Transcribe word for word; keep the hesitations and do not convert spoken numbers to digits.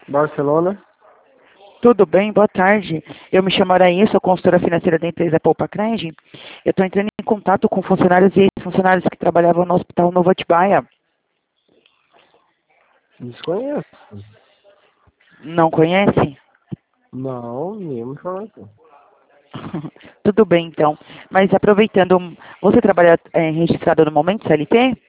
Barcelona? Tudo bem? Boa tarde. Eu me chamo Araí, sou consultora financeira da empresa Poupa Cred. Eu estou entrando em contato com funcionários e ex-funcionários que trabalhavam no Hospital Novo Atibaia. Desconheço. Não conhece? Não, nenhuma informação. Tudo bem, então. Mas aproveitando, você trabalha é, registrado no momento, C L T?